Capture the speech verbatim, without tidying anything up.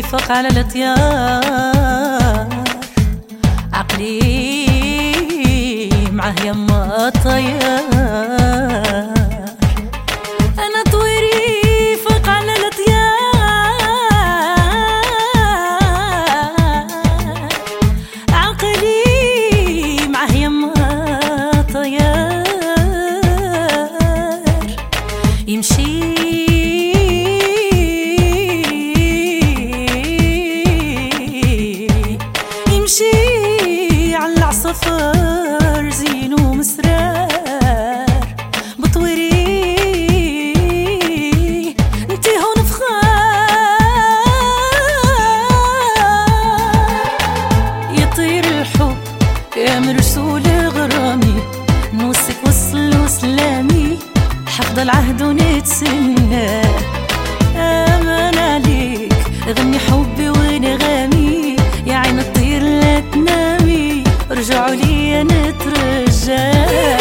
فوق على الطيار، عقلي معاه يما الطيار. انا طويري فوق على الطيار، عقلي معاه يما الطيار. يمشي يمشي على العصفر زين ومسرار بطويري انتي هون فخار. يطير الحب يا مرسول غرامي، نوصك وصل وسلامي، حفظ العهد ونتسنى. امان عليك غني حبي ونغامي، يا عين الطير لا تنامي، رجعوا لي نترجى.